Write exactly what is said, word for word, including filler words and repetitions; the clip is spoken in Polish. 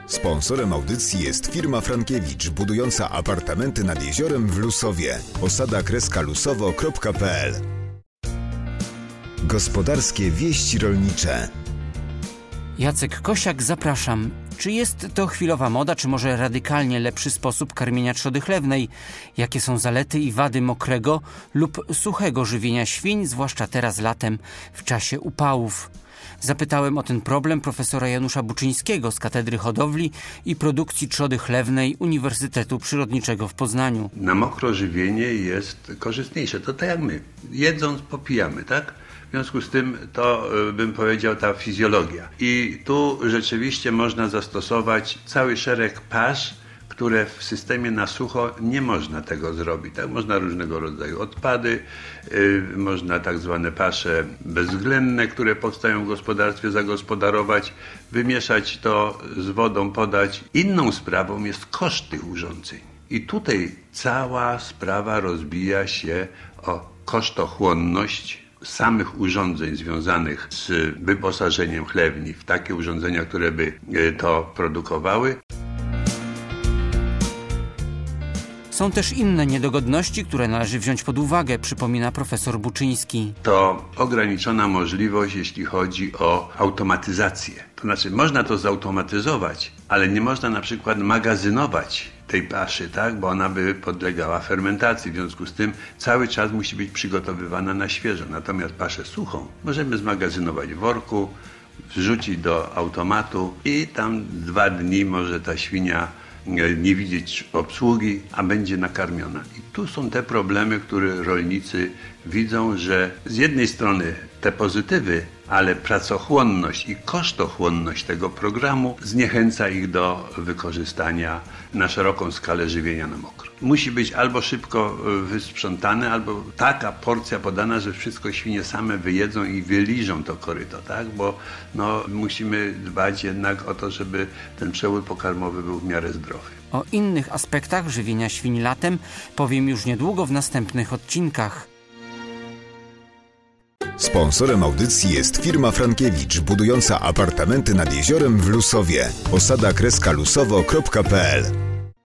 Sponsorem audycji jest firma Frankiewicz, budująca apartamenty nad jeziorem w Lusowie. Osada kreska lusowo kropka pe el. Gospodarskie wieści rolnicze. Jacek Kosiak, zapraszam. Czy jest to chwilowa moda, czy może radykalnie lepszy sposób karmienia trzody chlewnej? Jakie są zalety i wady mokrego lub suchego żywienia świń, zwłaszcza teraz latem, w czasie upałów? Zapytałem o ten problem profesora Janusza Buczyńskiego z Katedry Hodowli i Produkcji Trzody Chlewnej Uniwersytetu Przyrodniczego w Poznaniu. Na mokro żywienie jest korzystniejsze. To tak jak my. Jedząc popijamy, tak? W związku z tym to, bym powiedział, ta fizjologia. I tu rzeczywiście można zastosować cały szereg pasz, które w systemie na sucho nie można tego zrobić. Tak? Można różnego rodzaju odpady, yy, można tak zwane pasze bezwzględne, które powstają w gospodarstwie, zagospodarować, wymieszać to z wodą, podać. Inną sprawą jest koszt tych urządzeń. I tutaj cała sprawa rozbija się o kosztochłonność samych urządzeń związanych z wyposażeniem chlewni w takie urządzenia, które by to produkowały. Są też inne niedogodności, które należy wziąć pod uwagę, przypomina profesor Buczyński. To ograniczona możliwość, jeśli chodzi o automatyzację. To znaczy, można to zautomatyzować, ale nie można na przykład magazynować tej paszy, tak, bo ona by podlegała fermentacji. W związku z tym cały czas musi być przygotowywana na świeżo. Natomiast paszę suchą możemy zmagazynować w worku, wrzucić do automatu i tam dwa dni może ta świnia nie widzieć obsługi, a będzie nakarmiona. I tu są te problemy, które rolnicy widzą, że z jednej strony te pozytywy, ale pracochłonność i kosztochłonność tego programu zniechęca ich do wykorzystania na szeroką skalę żywienia na mokro. Musi być albo szybko wysprzątane, albo taka porcja podana, że wszystko świnie same wyjedzą i wyliżą to koryto, tak? Bo no, musimy dbać jednak o to, żeby ten przewód pokarmowy był w miarę zdrowy. O innych aspektach żywienia świń latem powiem już niedługo w następnych odcinkach. Sponsorem audycji jest firma Frankiewicz, budująca apartamenty nad jeziorem w Lusowie. Osada kreska lusowo kropka pe el.